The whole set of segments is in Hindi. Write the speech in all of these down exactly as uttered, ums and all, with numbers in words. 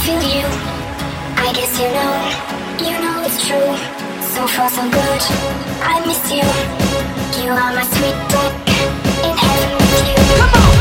feel you. I guess you know, you know it's true. So far so good, I miss you. You are my sweet dick, in heaven with you. Come on!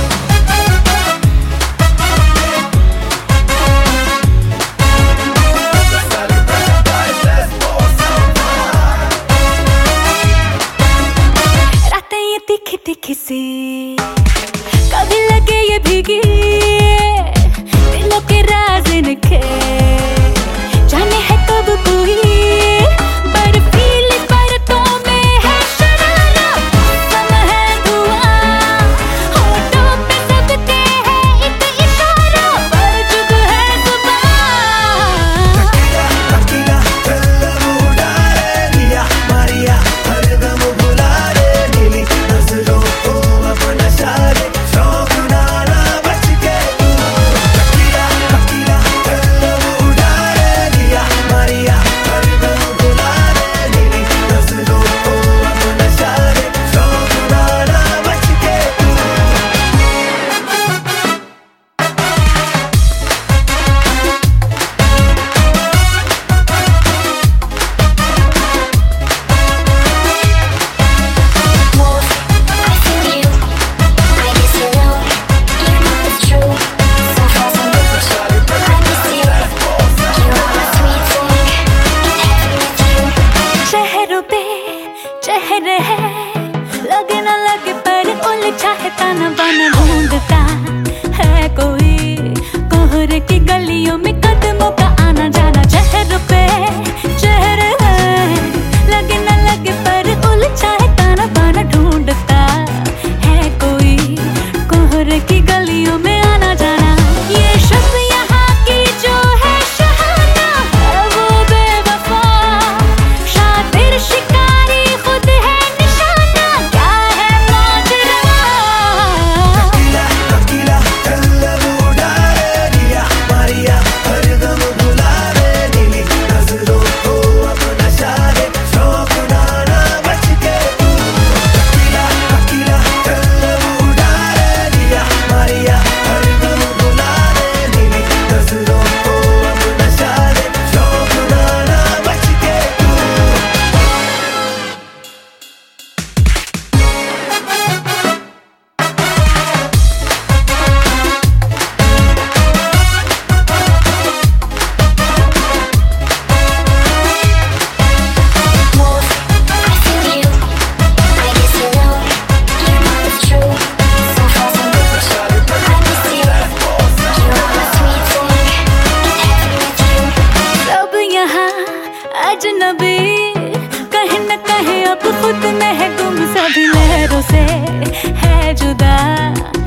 तिखी तिखी सी कभी लगे ये भीगी दिलों के राज इनके जाने है कब कोई बर्फीली परतों में है शरारा सम है धुआं होठों पे सबके है एक इशारा पर चुप है जुबान टकीला टकीला दिल उड़ा रे लिया मारिया हर गम भुला रे नीली नजरों को अपना सारे शौक नाना बच के तू टकीला टकीला दिल उड़ा रे लिया मारिया हर गम भुला रे नीली नजरों को अपना सारे शौक नाना बच के तू चेहरे है लगे न लगे पर उलझा है ताना बाना ढूंढता है कोई कोहरे की गलियों में कदमों का आना जाना चेहरों पे चेहरे है लगे न लगे पर उलझा है ताना बाना ढूंढता है कोई कोहरे की गलियों में आना जाना ये शब्द यहाँ की जो है शहाना है वो बेवफा शातिर शिकारी खुद है निशाना क्या है माजरा टकीला टकीला दिल उड़ा रे लिया मारिया हर गम भुला रे नीली नजरों को अपना सारे शौक नाना बच के तू टकीला टकीला दिल उड़ा रे लिया मारिया हर गम भुला रे नीली नजरों को अपना सारे शौक नाना बच के तू सब यहाँ अजनबी कहीं न कहीं अब खुद में है गुम सभी लहरों से है जुदा